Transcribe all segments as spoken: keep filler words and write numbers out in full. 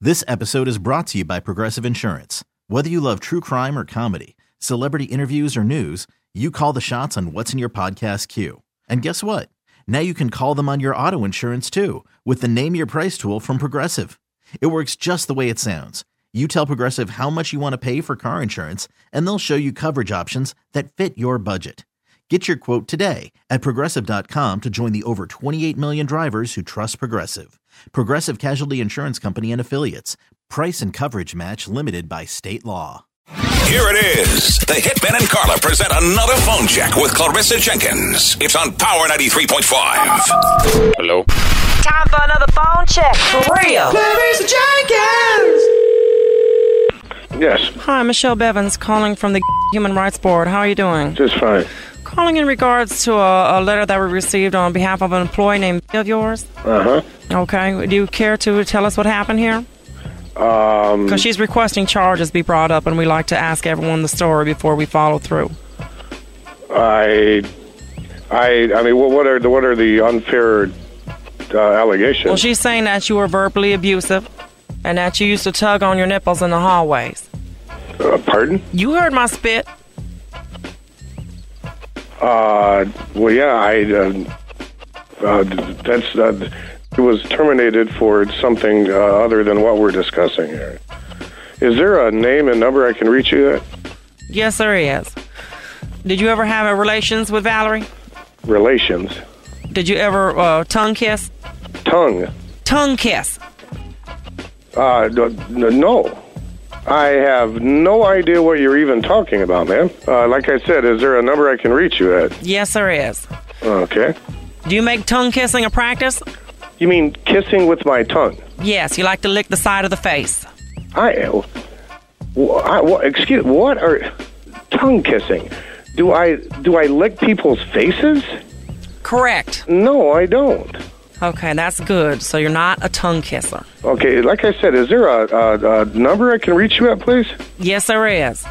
This episode is brought to you by Progressive Insurance. Whether you love true crime or comedy, celebrity interviews or news, you call the shots on what's in your podcast queue. And guess what? Now you can call them on your auto insurance too with the Name Your Price tool from Progressive. It works just the way it sounds. You tell Progressive how much you want to pay for car insurance, and they'll show you coverage options that fit your budget. Get your quote today at Progressive dot com to join the over twenty-eight million drivers who trust Progressive. Progressive Casualty Insurance Company and Affiliates. Price and coverage match limited by state law. Here it is. The Hitman and Carla present another phone check with Clarissa Jenkins. It's on Power ninety-three point five. Hello? Time for another phone check. For real. Clarissa Jenkins! Yes, Hi, Michelle Bevins calling from the Human Rights Board. How are you doing? just fine. Calling in regards to a, a letter that we received on behalf of an employee named of yours. Uh-huh. Okay. Do you care to tell us what happened here? Um, Because she's requesting charges be brought up, and we like to ask everyone the story before we follow through. I, I, I mean, what what are the what are the unfair uh, allegations? Well, she's saying that you were verbally abusive and that you used to tug on your nipples in the hallways. uh, pardon? You heard my spit. Uh, well, yeah, I. Uh, uh, that's uh, it was terminated for something uh, other than what we're discussing here. Is there a name and number I can reach you at? Yes, there is. Did you ever have a relations with Valerie? Relations, Did you ever uh, tongue kiss? tongue. Tongue kiss. Uh, n- n- no. I have no idea what you're even talking about, man. Uh, like I said, is there a number I can reach you at? Yes, there is. Okay. Do you make tongue kissing a practice? You mean kissing with my tongue? Yes, you like to lick the side of the face. I, wh- I wh- excuse, what are tongue kissing? Do I do I lick people's faces? Correct. No, I don't. Okay, that's good. So you're not a tongue kisser. Okay, like I said, is there a, a, a number I can reach you at, please? Yes, there is.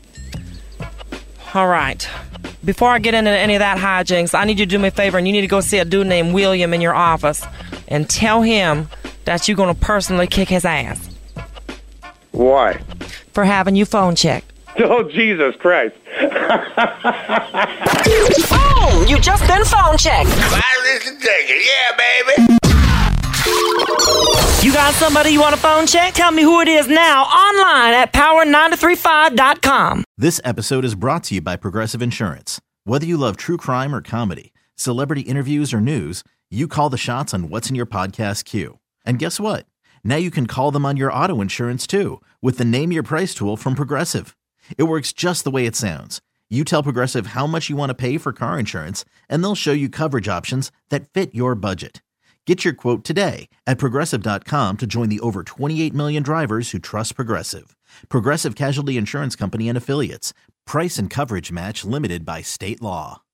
All right. Before I get into any of that hijinks, I need you to do me a favor, and you need to go see a dude named William in your office and tell him that you're going to personally kick his ass Why? for having you phone checked. Oh, Jesus Christ. Boom! You just been phone checked. Yeah, baby. You got somebody you want to phone check? Tell me who it is now online at power nine three five dot com. This episode is brought to you by Progressive Insurance. Whether you love true crime or comedy, celebrity interviews or news, you call the shots on what's in your podcast queue. And guess what? Now you can call them on your auto insurance too with the Name Your Price tool from Progressive. It works just the way it sounds. You tell Progressive how much you want to pay for car insurance, and they'll show you coverage options that fit your budget. Get your quote today at Progressive dot com to join the over twenty-eight million drivers who trust Progressive. Progressive Casualty Insurance Company and Affiliates. Price and coverage match limited by state law.